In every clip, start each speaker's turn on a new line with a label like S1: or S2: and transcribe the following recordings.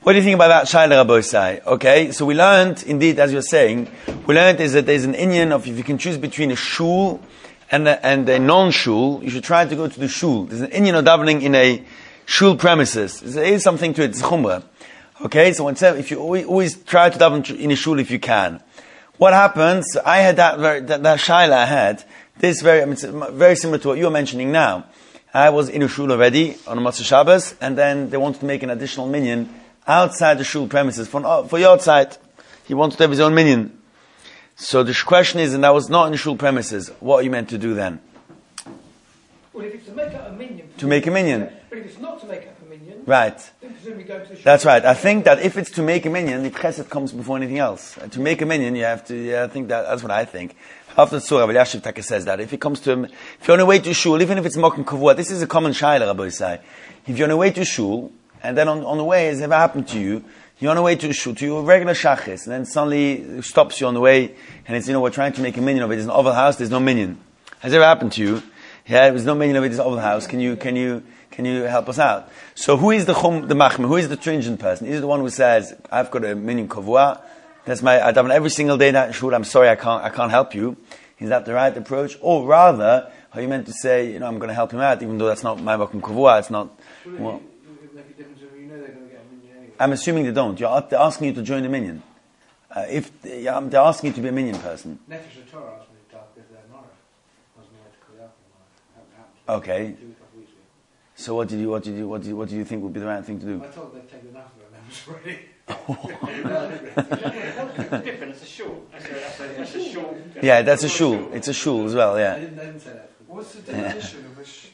S1: What do you think about that, Shaila Rabosai? Okay, so we learned, indeed, as you're saying, we learned is that there's an inyan of if you can choose between a shul and a non-shul, you should try to go to the shul. There's an inyan of davening in a shul premises. There is something to it, it's chumrah. Okay, so if you always try to daven in a shul if you can. What happens, I had that Shaila I had, it's very similar to what you're mentioning now. I was in a shul already on a Motzei Shabbos, and then they wanted to make an additional minyan outside the shul premises for your side. He wanted to have his own minyan. So the question is, and I was not in the shul premises, what are you meant to do then?
S2: Well, if it's to make up a minyan.
S1: To make a minyan.
S2: But if it's not to make up a minyan,
S1: right.
S2: Then presumably go to the shul.
S1: That's right. I think that if it's to make a minyan, the chesed comes before anything else. To make a minyan, you have to, I think that's what I think. After the Surah, Rabbi Yashiv Taka says that. If it comes to him, if you're on the way to shul, even if it's mokum kavua, this is a common shayla, Rabbi Yisai. If you're on the way to shul, and then on the way, has ever happened to you, you're on the way to a shul, to your regular shachis, and then suddenly it stops you on the way, and it's, we're trying to make a minyan of it. There's an oval house, there's no minyan. Has ever happened to you? Yeah, there's no minyan of it, there's an oval house. Can you help us out? So who is the machmir? Who is the stringent person? Is it the one who says, I've got a minyan kavua, I daven every single day that shul, I'm sorry, I can't help you. Is that the right approach? Or rather, are you meant to say, I'm going to help him out, even though that's not my makom kavua, it's not, well, I'm assuming they don't. They're asking you to join the minyan. They're asking you to be a minyan person. Okay. So what do you think would be the right thing to do?
S2: I told them to take the enough of it, and I was ready.
S3: It's different. It's a shul. That's a shul.
S1: Yeah, that's a shul. It's a shul as well. Yeah.
S2: I didn't say that.
S4: What's the definition of a shul?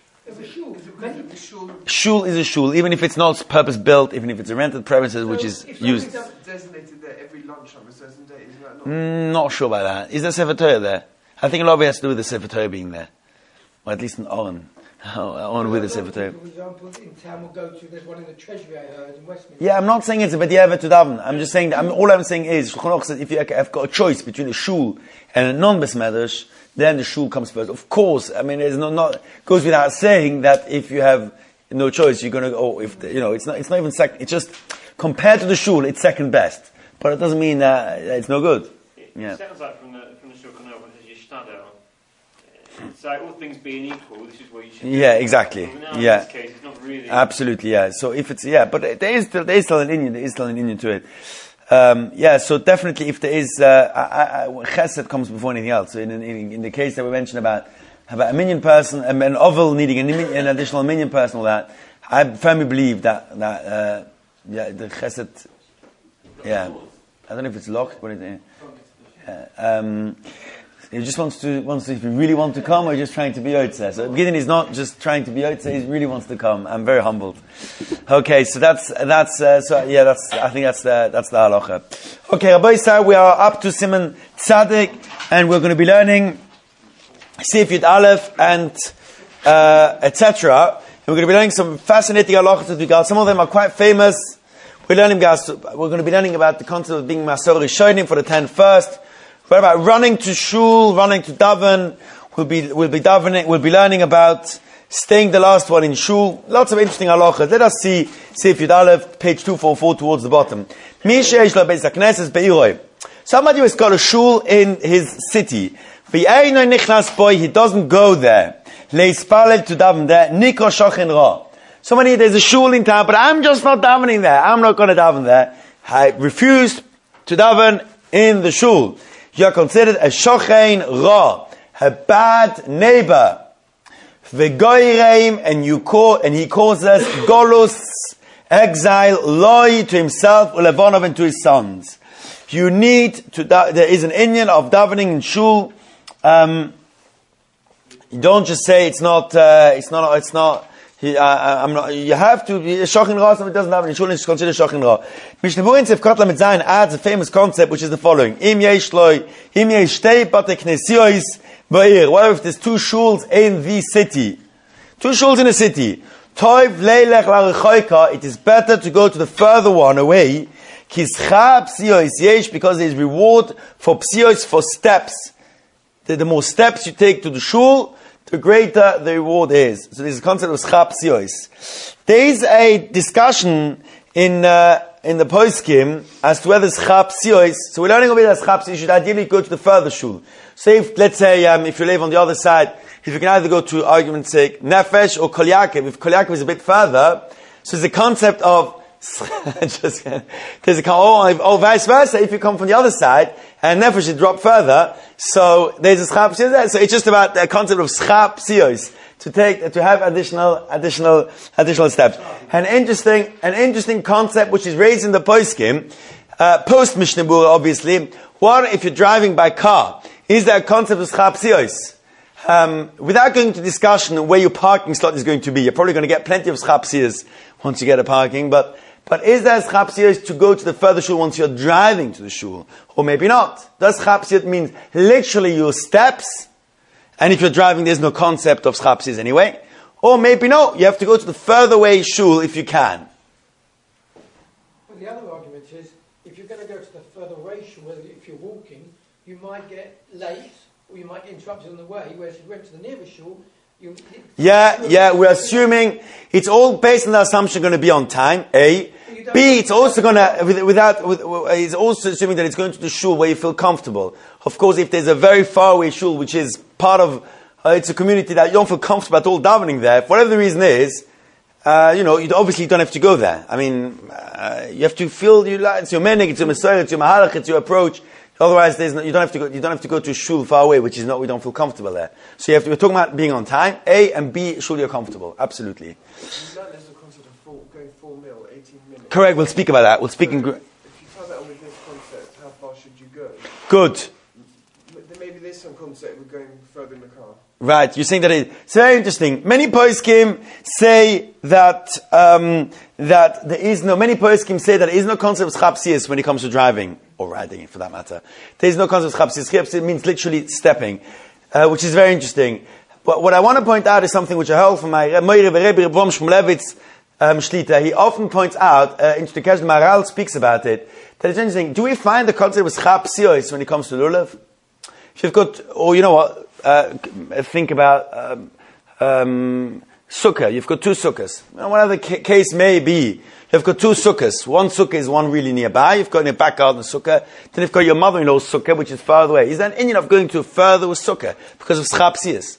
S1: Shul is a shul, even if it's not purpose built, even if it's a rented premises, which is used.
S4: It's designated there every lunch on a certain day, isn't that not?
S1: Not sure about that. Is there Sefer Torah there? I think a lot of it has to do with the Sefer Torah being there, or at least an Oren. Oren with the Sefer Torah.
S2: For example, in town we'll go to. There's one in the Treasury I heard in Westminster.
S1: Yeah, I'm not saying it's a bediavad to daven. I'm just saying that. All I'm saying is, Shulchan Aruch says if you have got a choice between a shul and a non-besmedrash, then the shul comes first. Of course, there's not goes without saying that if you have no choice, you're going to go. It's not even second. It's just compared to the shul, it's second best. But it doesn't mean that it's no good.
S3: It sounds like from the Shulchan Aruch, it says Yishtadel. It's like all things being equal, this is what you should do.
S1: Yeah, exactly.
S3: Now
S1: Yeah,
S3: in this case, it's not really.
S1: absolutely. Yeah. So if it's but there is still an Indian. There is still an Indian to it. So definitely, if there is chesed comes before anything else. So in the case that we mentioned about a minyan person, an oval needing an additional minyan person, all that, I firmly believe that the chesed. Yeah, I don't know if it's locked, but he just wants to, if you really want to come, or just trying to be Yotze. So Gideon is not just trying to be Yotze, he really wants to come. I'm very humbled. Okay, so I think that's the halacha. Okay, Rabbi Yisrael, we are up to Siman Tzadik, and we're going to be learning Sif Yud Aleph and, etc. And we're going to be learning some fascinating halachas with regards. Some of them are quite famous. We're going to be learning about the concept of being Masorah Rishonim for the 10 first. What about running to shul, running to daven? We'll be davening. We'll be learning about staying the last one in shul. Lots of interesting halachas. Let us see Sif Yud Aleph, page 244 towards the bottom. Somebody who has got a shul in his city. He doesn't go there. Le'ispalel to daven there. Nikro shochin ra. Somebody, there's a shul in town, but I'm just not davening there. I'm not going to daven there. I refuse to daven in the shul. You're considered a shochein ra, a bad neighbor. V'goyreim, and he causes golus, exile, loy to himself, ulevonov, and to his sons. You need to. There is an inyan of davening in shul. You don't just say it's not. I'm not. You have to be shochin ra. Somebody doesn't have any shul, it's considered shochin ra. Mishnah Berurah Sif Kotla Mit Zayin adds a famous concept, which is the following: Im yesh shtei bate knesiyos ba'ir. What if there's two shuls in the city? Two shuls in a city. Toiv leilech la'rechoika. It is better to go to the further one away. Kischa psiyos yesh, because there is reward for psiyos, for steps. The more steps you take to the shul, the greater the reward is. So this is the concept of schap psiyos. There is a discussion in in the poskim as to whether schap siois. So we're learning over here that schap siois should ideally go to the further shul. So if, let's say, if you live on the other side, if you can either go to, argument's sake, Nefesh or Kol Yaakov. If Kol Yaakov is a bit further, so there's a concept of vice versa. If you come from the other side and Nefesh should drop further, so there's a schap siois there. So it's just about the concept of schap siois. To have additional steps. An interesting concept which is raised in the poskim, post Mishnah Berurah, obviously. What if you're driving by car? Is there a concept of schap siois? Without going into discussion where your parking slot is going to be, you're probably going to get plenty of schap siois once you get a parking, but is there schap siois to go to the further shul once you're driving to the shul? Or maybe not. Does schap siois mean literally your steps? And if you're driving, there's no concept of schap siois anyway. Or maybe no, you have to go to the further away shul if you can.
S2: Well, the other argument is, if you're going to go to the further away shul, whether if you're walking, you might get late, or you might get interrupted on the way, whereas if you went to the nearest shul,
S1: we're assuming, it's all based on the assumption going to be on time, A. B, it's also going to, it's also assuming that it's going to the shul where you feel comfortable. Of course, if there's a very far away shul, which is part of, it's a community that you don't feel comfortable at all davening there, for whatever the reason is, you obviously don't have to go there. I mean, you have to feel, it's your menig, it's your Messiah, it's your mahalach, it's your approach. Otherwise, you don't have to go to a shul far away, which is not, we don't feel comfortable there. So we're talking about being on time, A, and B, shul you're comfortable. Absolutely.
S4: Going 4 mil, 18 minutes.
S1: Correct, we'll speak about that. We'll speak in...
S4: If you tie that on with this concept, how far should you go?
S1: Good.
S4: Then maybe there's some concept with going further in the car.
S1: Right, you're saying that it's very interesting. Many poskim say that many poskim say that there is no concept of schap siois when it comes to driving, or riding for that matter. There is no concept of schap siois. Schap siois means literally stepping, which is very interesting. But what I want to point out is something which I heard from my Rebbe Rebbe Shmulevitz Shlita. He often points out, into the Keshe Maharal speaks about it, that it's interesting. Do we find the concept of schap siois when it comes to lulav? If you've got, or you know what, think about sukkah. You've got 2 sukkahs. Whatever the case may be, you've got 2 sukkahs. One sukkah is one really nearby. You've got in your back garden a sukkah. Then you've got your mother-in-law's sukkah, which is far away. Is there an Indian of going to a further sukkah because of schap siois?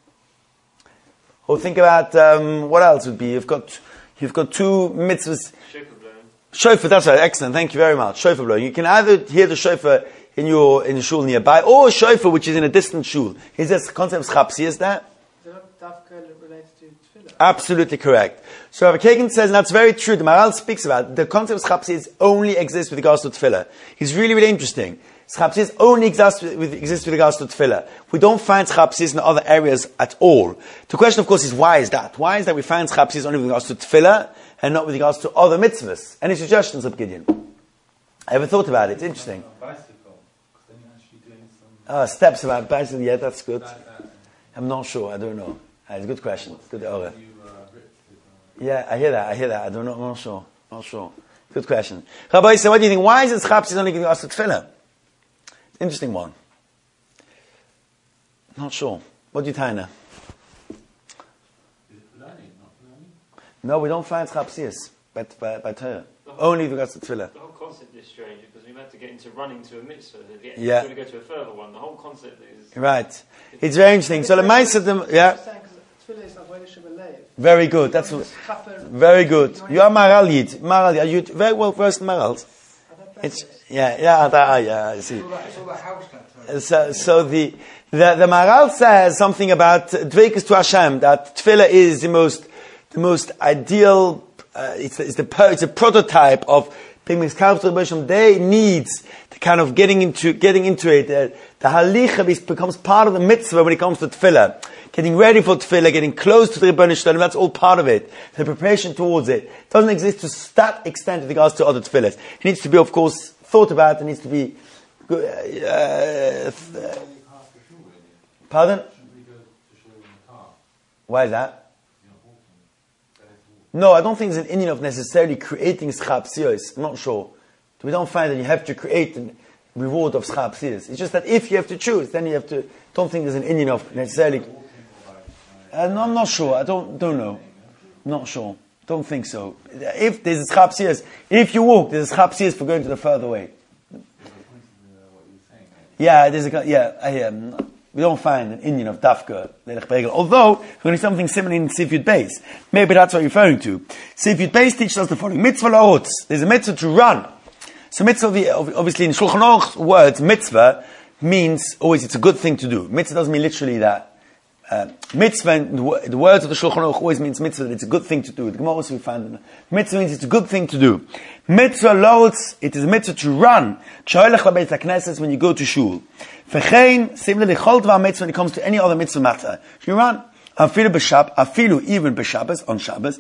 S1: Or think about what else would be. You've got 2 mitzvahs. Shofar, that's right. Excellent. Thank you very much. Shofar blowing. You can either hear the shofar in the shul nearby, or a shofar which is in a distant shul. Is there a concept of schap siois there? Absolutely correct. So Rabbi Kagan says, and that's very true, the Maharal speaks about the concept of schap siois only exists with regards to tefillah. He's really, really interesting. Schap siois only exists with regards to tefillah. We don't find schap siois in other areas at all. The question, of course, is why is that? Why is that we find schap siois only with regards to tefillah and not with regards to other mitzvahs? Any suggestions, Rabbi Gideon? I ever thought about it. It's interesting. Steps about bicycle, yeah, that's good. I'm not sure, I don't know. It's a good question. It's good. Yeah, I hear that. I don't know, I'm not sure. Good question. Rabbi, so what do you think? Why is it schap siois only giving us to tefillah? Interesting one. Not sure. What do you think? No, we don't find schap siois by Torah. Only with regards to tefillah.
S3: The whole concept is strange because we've had to get into running to a mitzvah.
S1: Yeah.
S3: To go to a further one. The whole concept is...
S1: Right. It's very interesting. So the Ma'aseh, yeah. Very good. That's very good. You are Maharal Yid. Maharal, are you very well versed in Maharals? It's I see. So the Maharal says something about Dveikus to Hashem, that tefillah is the most ideal. It's a prototype of being miskarv to Rebbe Shem. They needs the kind of getting into it. The halicha becomes part of the mitzvah when it comes to tefillah. Getting ready for tefillah, getting close to the Rebbeinu Shalom, that's all part of it. The preparation towards it doesn't exist to that extent with regards to other tefillahs. It needs to be, of course, thought about. It needs to be. Pardon? Why is that? No, I don't think there's an Indian of necessarily creating schap siois. I'm not sure. We don't find that you have to create the reward of schap siois. It's just that if you have to choose, then you have to. Don't think there's an Indian of necessarily. No, I'm not sure. I don't know. I'm not sure. Don't think so. If there's a chapsias, if you walk, there's a chapsias for going to the further way. Yeah, we don't find an Indian of Dafka, although we're going to do something similar in Sifyud Beis. Maybe that's what you're referring to. Sifyud Beis teaches us the following. Mitzvah la'otz. There's a mitzvah to run. So mitzvah, obviously in Shulchan Aruch words, mitzvah means always it's a good thing to do. Mitzvah doesn't mean literally that. Mitzvah, the words of the Shulchan Aruch always means mitzvah, that it's a good thing to do. The Gemara also we find mitzvah means it's a good thing to do. Mitzvah la'otz, it is a mitzvah to run. When you go to shul. Similarly, when it comes to any other mitzvah matter, you run. Afilu even b'Shabbos, on Shabbos,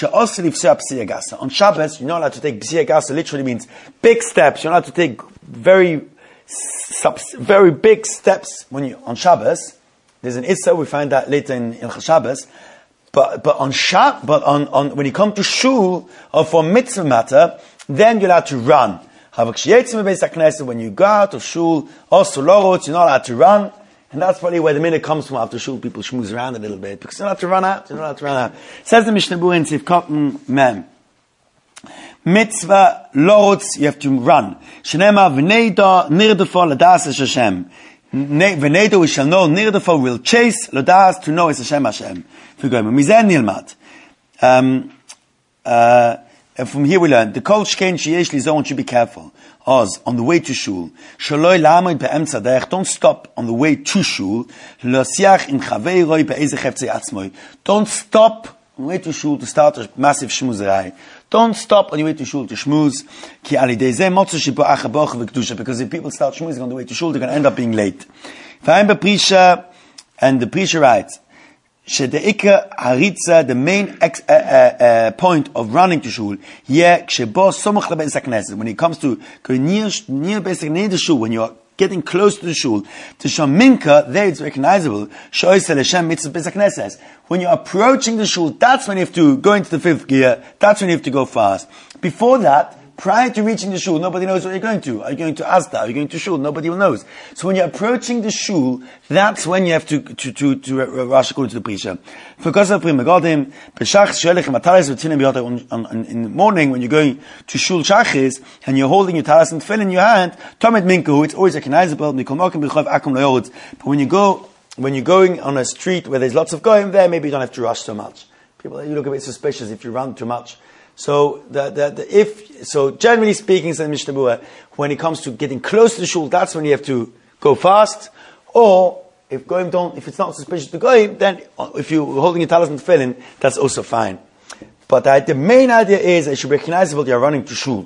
S1: on Shabbos, you're not allowed to take b'siyah gasa, literally means big steps. You're not allowed to take very big steps when you on Shabbos. There's an Issa, we find that later in Shabbos. But when you come to shul or for mitzvah matter, then you're allowed to run. When you go out of shul, also lorot, you're not allowed to run. And that's probably where the minute comes from. After shul, people schmooze around a little bit. Because you're not allowed to run out. You're not allowed to run out. Says the Mishnah Berurah in Sivkot Mem. Mitzvah lorot, you have to run. Shenema v'neida nirdefa l'das es Hashem. V'neida we shall know, nirdefa will chase, l'das to know es Hashem Hashem. Mizen nilmat. From here we learn the kol shkein sheyesh lizon should be careful. Oz on the way to shul, shaloi lamid be'emtza derech. Don't stop on the way to shul. Losiach in chaveiroi be'ezeh cheftzei atzmoi. Don't stop on the way to shul to start a massive shmuzerei. Don't stop on your way to shul to shmuz. Ki alidei zeh motzu shibo achaboch v'kedusha. Because if people start shmuzing on the way to shul, they're going to end up being late. V'ayim be'prisha, and the prisha writes. The main point of running to shul, when it comes to going near the shul, when you are getting close to the shul, to shaminka, there it's recognizable. When you're approaching the shul, that's when you have to go into the fifth gear, that's when you have to go fast. Before that, prior to reaching the shul, nobody knows where you're going to. Are you going to Asda? Are you going to shul? Nobody knows. So when you're approaching the shul, that's when you have to rush according to the Prisha. In the morning, when you're going to shul shachis, and you're holding your talis and tefillin in your hand, tomet minkahu, it's always recognizable. But when you're going on a street where there's lots of goyim there, maybe you don't have to rush so much. People, you look a bit suspicious if you run too much. So, generally speaking, says Mishnah Berurah, when it comes to getting close to the shul, that's when you have to go fast. Or, if it's not suspicious to go, then if you're holding your talis and tefillin, that's also fine. But the main idea is it should be recognizable you're running to shul.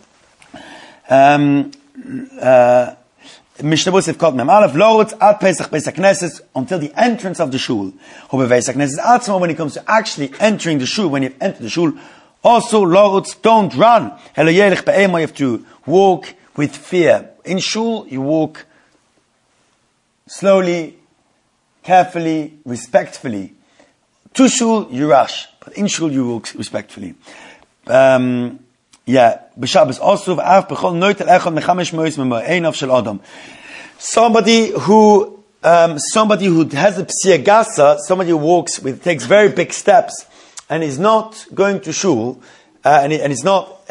S1: Mishnah Berurah Sivkot Mem Aleph lorot ad Pesach Knesset until the entrance of the shul. Or Pesach Knesset Atzmo, when it comes to actually entering the shul, when you've entered the shul. Also, lorot, don't run. You have to walk with fear. In shul, you walk slowly, carefully, respectfully. To shul, you rush. But in shul, you walk respectfully. B'Shabbos also, somebody who has a psiyah gasa, somebody who takes very big steps, and is not going to shul, and he's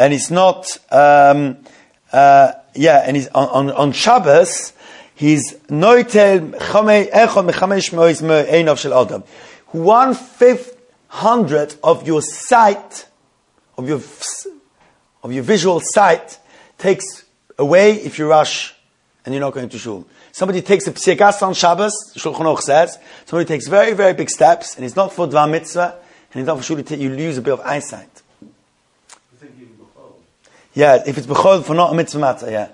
S1: on Shabbos, he's noitel echon mechamesh mois me'einav shel adam. 1/500 of your sight, of your visual sight, takes away if you rush and you're not going to shul. Somebody takes a psiyah gasa on Shabbos, Shulchan Aruch says, somebody takes very, very big steps, and it's not for dvar mitzvah, and it's not for shul, you lose a bit of eyesight. Yeah, if it's b'chol for not a mitzvah matter, yeah.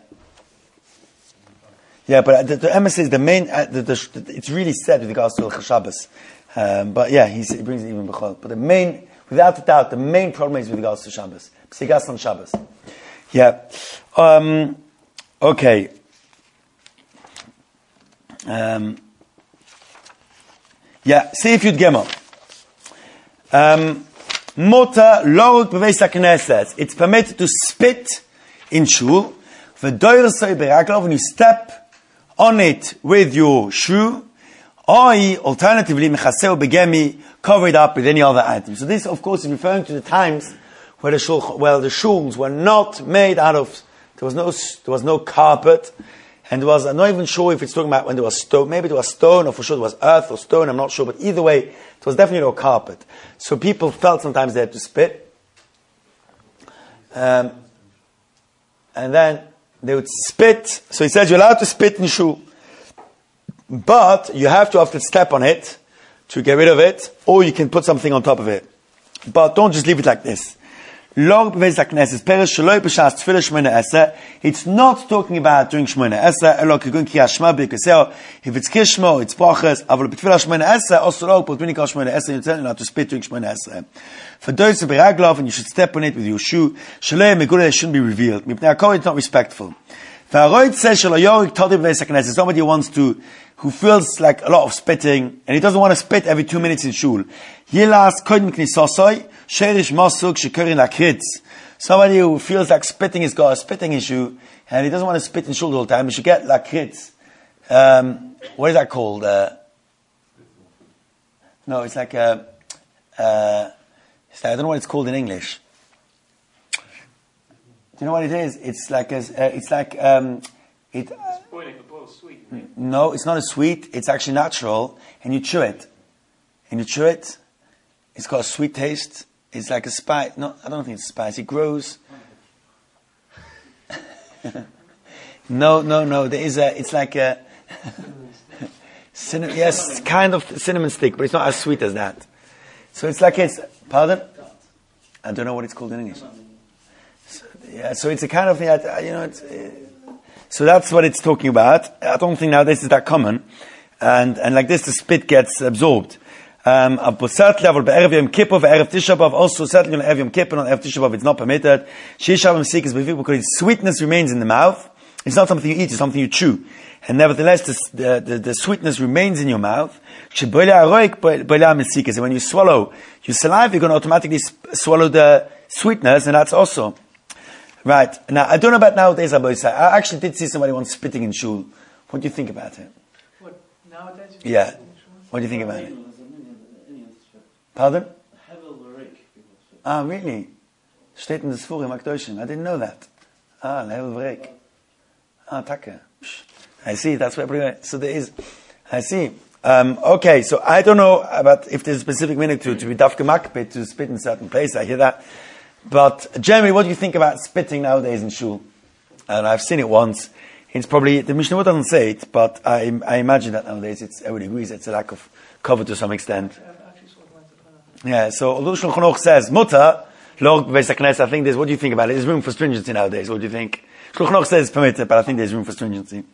S1: Yeah, but the emphasis, the main, it's really said with regards to Shabbos. But yeah, he brings it even b'chol. But the main, without a doubt, the main problem is with regards to Shabbos. Psigas on Shabbos. Yeah. Okay. See if you'd Gemel. Mota load b'veis hakneses. It's permitted to spit in shul. V'doyrasei b'raglav, when you step on it with your shoe. Or, alternatively, mechaseu begemi, cover it up with any other item. So this, of course, is referring to the times where the shuls were not made out of, there was no carpet, and I'm not even sure if it's talking about when there was stone. Maybe it was stone, or for sure it was earth or stone, I'm not sure, but either way, it was definitely no carpet. So people felt sometimes they had to spit. And then they would spit. So he says you're allowed to spit in shul, but you have to often step on it to get rid of it, or you can put something on top of it. But don't just leave it like this. It's not talking about during Shemona Esrei. If it's Kishmo, it's Brachas. But B'Tfilah Shemona Esrei, also lo, but when you call Shemona Esrei, you're not to spit during Shemona Esrei. For those who beraglav, and you should step on it with your shoe. Shalei Meguleh shouldn't be revealed. It's not respectful. Somebody who feels like a lot of spitting, and he doesn't want to spit every 2 minutes in shul. Somebody who feels like spitting has got a spitting issue, and he doesn't want to spit in shul the whole time, he should get lakritz. What is that called? No, it's like I don't know what it's called in English. Do you know what it is? It's like
S3: Sweet.
S1: No, it's not a sweet. It's actually natural, and you chew it. It's got a sweet taste. It's like a spice. No, I don't think it's a spice. It grows. No. There is a. It's like a. Yes, kind of cinnamon stick, but it's not as sweet as that. So it's like it's. Pardon? I don't know what it's called in English. So it's a kind of thing. So that's what it's talking about. I don't think nowadays is that common, and like this, the spit gets absorbed. But certainly, be'erev Yom Kippur, be'erev Tisha B'av, also certainly on Erev Yom Kippur, on Erev Tisha B'av, it's not permitted. Sheishav Mesik is because its sweetness remains in the mouth. It's not something you eat; it's something you chew, and nevertheless, the sweetness remains in your mouth. And when you swallow your saliva, you're going to automatically swallow the sweetness, and that's also. Right. Now, I don't know about nowadays, I actually did see somebody once spitting in shul. What do you think about it?
S2: What, nowadays?
S1: Yeah. What do you think about it? Pardon? Ah, really? Steht in the Sfurim HaKadoshim. I didn't know that. Ah, Hevel V'reik. Ah, Taka. I see, that's what everybody. So there is. I see. Okay, so I don't know about if there's a specific minute to be dafke makpid, to spit in certain place. I hear that. But generally, what do you think about spitting nowadays in shul? And I've seen it once. It's probably, the Mishnah doesn't say it, but I imagine that nowadays everybody agrees it's a lack of cover to some extent. Yeah, so although Shulchan Aruch says, Mutter, Lord Beis HaKnesset, I think what do you think about it? There's room for stringency nowadays. What do you think? Shulchan Aruch says it's permitted, but I think there's room for stringency.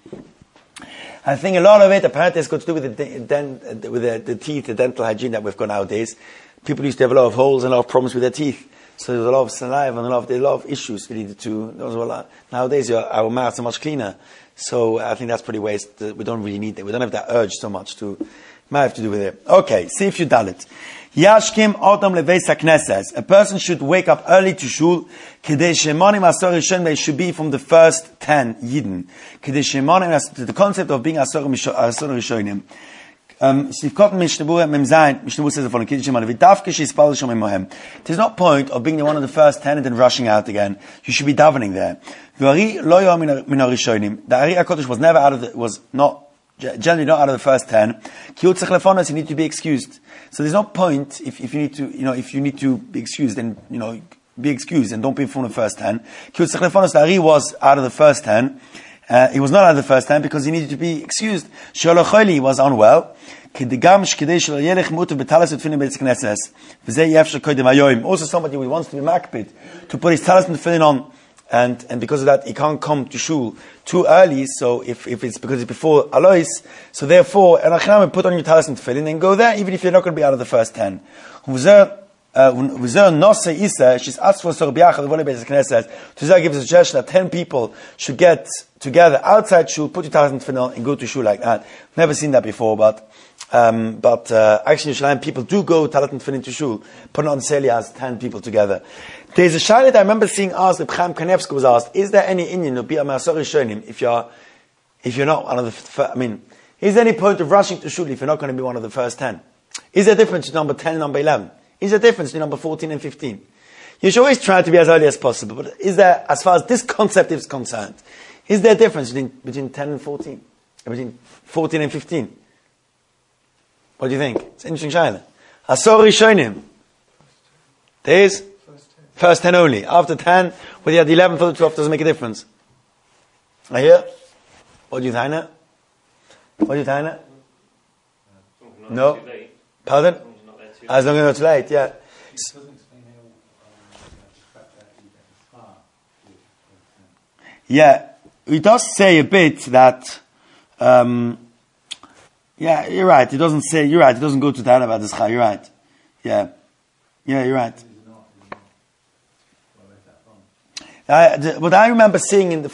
S1: I think a lot of it apparently has got to do with the teeth, the dental hygiene that we've got nowadays. People used to have a lot of holes and a lot of problems with their teeth. So there's a lot of saliva and a lot of issues related to those. Nowadays, our mouths are much cleaner. So I think that's pretty waste. We don't really need that. We don't have that urge so much to. Might have to do with it. Okay, see if you done it. Yashkim Adam Leveis HaKnesses. A person should wake up early to shul. Kedei Shemanim Asor Rishon, they should be from the first 10 Yidden. Kedei Shemanim, the concept of being Asor Rishonim. Sivkot Mishnebur Memzayin, Mishnebur says the following, Kedei Shemanim, V'davke Sheispal Shom Emohem. There's no point of being one of the first 10 and then rushing out again. You should be davening there. V'ari lo yo min Rishonim. The Ari HaKodesh was never generally not out of the first 10. You need to be excused. So there's no point if you need to be excused, then be excused and don't be from the first 10. The Ari was out of the first 10. He was not out of the first 10 because he needed to be excused. He was unwell. Also somebody who wants to be makpid, to put his talis and tefillin on. And because of that, he can't come to shul too early. So if it's because it's before Alois, so therefore, put on your talis and tefillin and go there, even if you're not going to be out of the first 10. Tuzar gives a suggestion that 10 people should get together outside shul, put your talis and tefillin on, and go to shul like that. Never seen that before, but actually in Yerushalayim, people do go talis and tefillin to shul, but not necessarily as 10 people together. There's a shayla that I remember seeing asked, if Chaim Kanevsky was asked, is there any Indian to be a Masor Rishonim if you're not one of the, Is there any point of rushing to shul if you're not going to be one of the first 10? Is there a difference between number 10 and number 11? Is there a difference between number 14 and 15? You should always try to be as early as possible, but is there, as far as this concept is concerned, is there a difference between 10 and 14? Between 14 and 15? What do you think? It's an interesting shayla. Asor Rishonim. There is first 10 only. After 10, whether you had the 11th or the 12th doesn't make a difference. I hear? What do you think? What do you think? No? Pardon? As long as it's not too late, yeah. Yeah, it does say a bit that, yeah, you're right. It doesn't say, you're right. It doesn't go to that about this. You're right. Yeah. Yeah, you're right. What I remember seeing I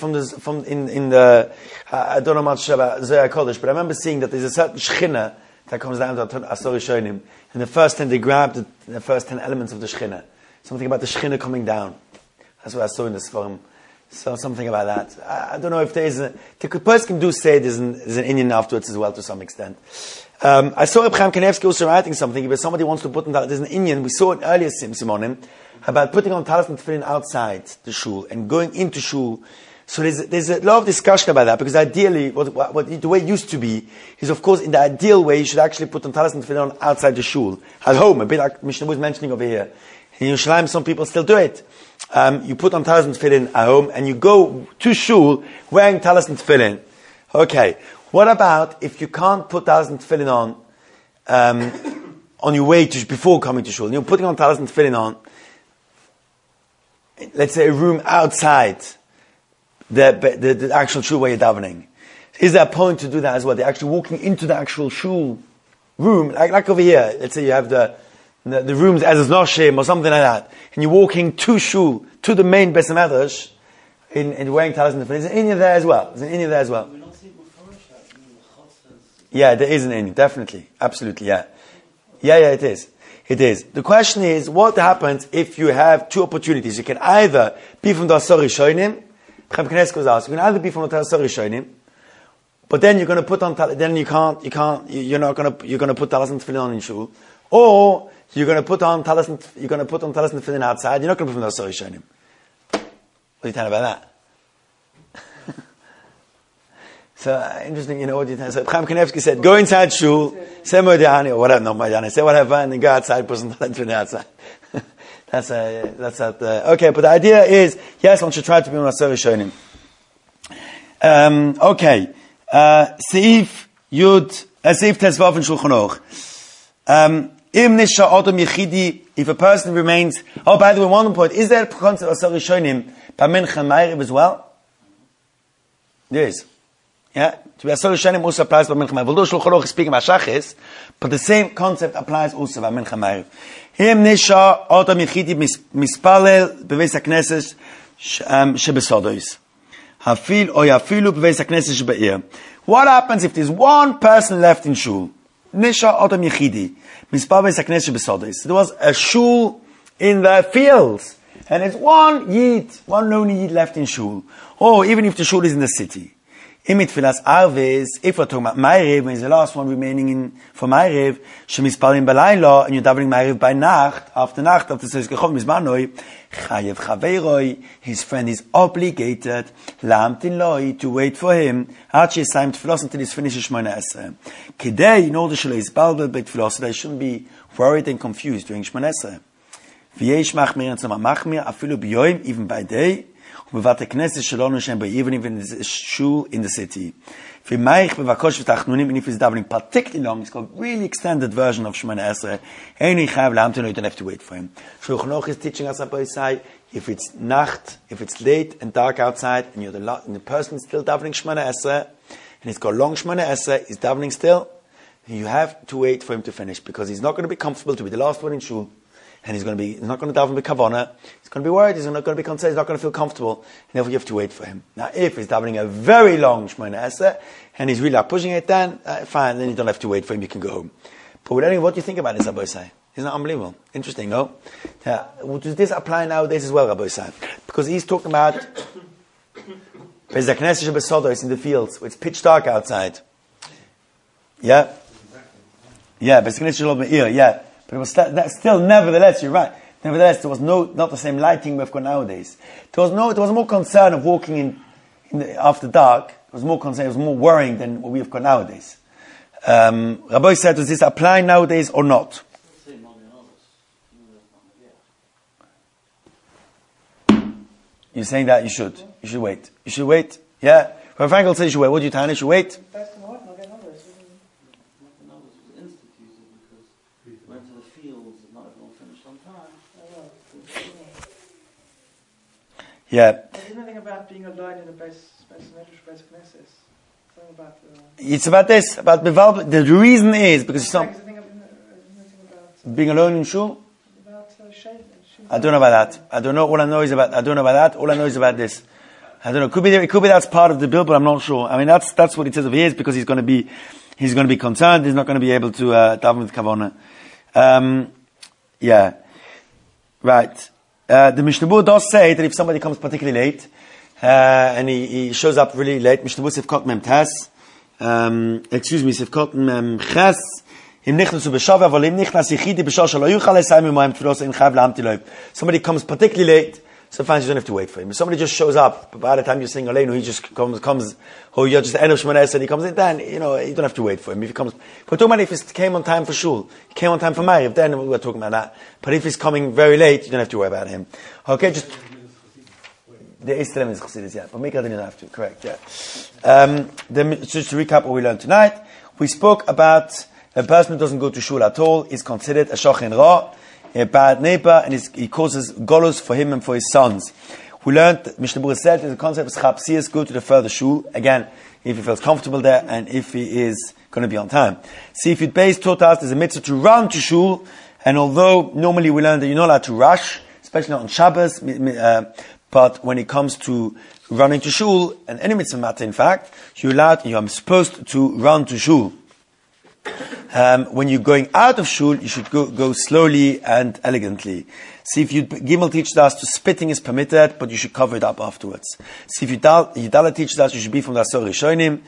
S1: don't know much about Zohar Kodesh, but I remember seeing that there's a certain shechina that comes down to Asor Rishonim. And the first 10, they grabbed the first 10 elements of the shechina. Something about the shechina coming down. That's what I saw in the Sforim. So something about that. I don't know if there is the person can do say there's an Indian afterwards as well to some extent. I saw Reb Chaim Kanevsky also writing something. If somebody wants to put on there's an Indian, we saw it earlier Simonim, about putting on talis and tefillin outside the shul and going into shul. So there's a lot of discussion about that, because ideally what the way it used to be is, of course, in the ideal way you should actually put on talis and tefillin on outside the shul. At home, a bit like Mishnah was mentioning over here. In Yerushalayim, some people still do it. You put on talis and tefillin at home, and you go to shul wearing talis and tefillin. Okay. What about if you can't put talis and tefillin on your way to before coming to shul? You're putting on talis and tefillin on, let's say, a room outside the actual shul where you're davening. Is there a point to do that as well? They're actually walking into the actual shul room, like over here. Let's say you have the rooms as a noshim or something like that, and you're walking to shul, to the main Beis HaMedrash, in wearing talis and tefillin. There's an Inyan there as well. Yeah, there is an Inyan, definitely, absolutely, yeah, it is. It is. The question is, what happens if you have two opportunities? You can either be from the Asor Rishonim. Chaim Knesset was asked, you can either be from the Asor Rishonim, but then you're going to put on, then you're going to put talis and tefillin on in shul, or you're going to put on talis and tefillin outside. You're not going to put from the Asor Rishonim. What do you think about that? So interesting, what do you think? So Chaim Kanevsky said, go inside shul, say Moediani, or whatever, not Moediani, say whatever, and then go outside, put some talis and tefillin outside. Okay, but the idea is, yes, one should try to be on Asor Rishonim. Okay. Seif Tezvav in Shulchan Aruch. Im Nisha Adam Yechidi, if a person remains, by the way, one point, is there a concept of Asor Rishonim by Mincha and Ma'ariv as well? There is. Yeah? To be Asor Rishonim also applies by Mincha and Ma'ariv. Although Shulchan Aruch is speaking about Shachis, but the same concept applies also by Mincha and Ma'ariv. Im Nisha Adam Yechidi Mispalel Beveis HaKnesses Shebesodois. Hafil or Yafilu Beveis HaKnesses Shebe'ir. What happens if there's one person left in shul? Nisha Adam Yechidi. Mispar Beis HaKnesses Besodois. There was a shul in the fields, and there's one lonely yid left in shul. Or even if the shul is in the city. Imit Filas Arves, if we're talking about Ma'ariv, when it's the last one remaining for Ma'ariv, Shemisparim Balayla, and you're davening Ma'ariv by Nacht, after Seis Gechov Mizmanoi, Chayev Chaveiroi, his friend is obligated, Lamtin Loi, to wait for him, Archie is time to floss until he's finished Shmona Esrei. Kedei, in order to is Balbel Bet Floss, they shouldn't be worried and confused during Shmona Esrei. V'yesh Machmir and Tzoma Machmir, Afilu B'yoim, even by day, even if in the shul in the city. And if it's davening particularly long, it's called really extended version of Shemona Esrei. You don't have to wait for him. Shulchan Aruch is teaching us about if it's Nacht, if it's late and dark outside, and the person is still davening Shemona Esrei, and it's got long Shemona Esrei, he's davening still, you have to wait for him to finish, because he's not going to be comfortable to be the last one in shul. And he's not going to daven with kavana. He's going to be worried. He's not going to be concerned. He's not going to feel comfortable. And therefore, you have to wait for him. Now, if he's davening a very long Shemona Esrei and he's really pushing it, then fine. Then you don't have to wait for him. You can go home. But what do you think about this, Rabbi Isai? Isn't that unbelievable? Interesting, no? Does this apply nowadays as well, Rabbi Isai? Because he's talking about Beis HaKnesses Besodois in the fields. It's pitch dark outside. Yeah? Yeah, but yeah. But it was still, nevertheless, you're right. Nevertheless, there was not the same lighting we've got nowadays. There was more concern of walking after dark. It was more concern, it was more worrying than what we've got nowadays. Rabbi said, does this apply nowadays or not? You're saying that you should wait. You should wait. Yeah? Rabbi Frankel says you should wait. What do you tell? You should wait? Yeah.
S5: There's nothing about being alone in a base Knesset.
S1: It's about this, about Beval. The reason is because being alone in shul. I don't know about that. I don't know. All I know is about. I don't know about that. All I know is about this. I don't know. It could be that's part of the bill, but I'm not sure. I mean, that's what it says over here, is because he's going to be concerned. He's not going to be able to daven with kavana. Yeah. Right. The Mishnah Berurah does say that if somebody comes particularly late, and he shows up really late, Mishnah Berurah Sifkot Mem Tes, Sifkot Mem Ches, somebody comes particularly late, so fine, you don't have to wait for him. If somebody just shows up, but by the time you're saying Aleinu, he just comes, or you're just the end of Shemona Esrei, and he comes in, then, you don't have to wait for him. If he comes, we're talking about if he came on time for Shul, he came on time for Ma'ariv, then we're talking about that. But if he's coming very late, you don't have to worry about him. Okay, just, there is still a Chassidus, yeah, but Mikra didn't have to, correct, yeah. Just to recap what we learned tonight, we spoke about a person who doesn't go to Shul at all is considered a Shochin Ra, a bad neighbor, and he causes golus for him and for his sons. We learned that Mishnah Berurah said that the concept is chapsias, go to the further shul, again, if he feels comfortable there, and if he is going to be on time. See, if it base taught us, there's a mitzvah to run to shul, and although normally we learn that you're not allowed to rush, especially not on Shabbos, but when it comes to running to shul, and any mitzvah matter, in fact, you are supposed to run to shul. When you're going out of shul, you should go slowly and elegantly. See, if Gimel teaches us to spitting is permitted, but you should cover it up afterwards. See, if Yudala teaches us you should be from the Asor Rishonim,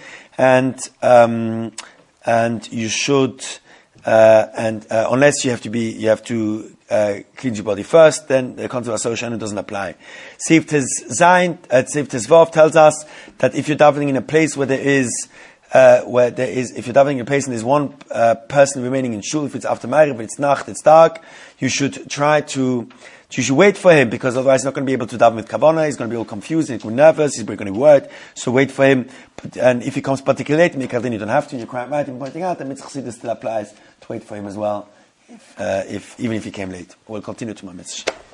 S1: and you should, unless you have to cleanse your body first, then the concept of Asor Rishonim doesn't apply. See, if Vav tells us that if you're davening in a place where there is, if you're davening in a place and there's one person remaining in shul, if it's after Ma'ariv, if it's Nacht, it's dark, you should wait for him, because otherwise he's not going to be able to daven with Kavanah, he's going to be all confused, he's going to be nervous, he's going to be worried, so wait for him. And if he comes particularly late, then you don't have to, you're quite right in pointing out that Mitzvah Chassidus still applies to wait for him as well, even if he came late. We'll continue tomorrow, Mitzvah.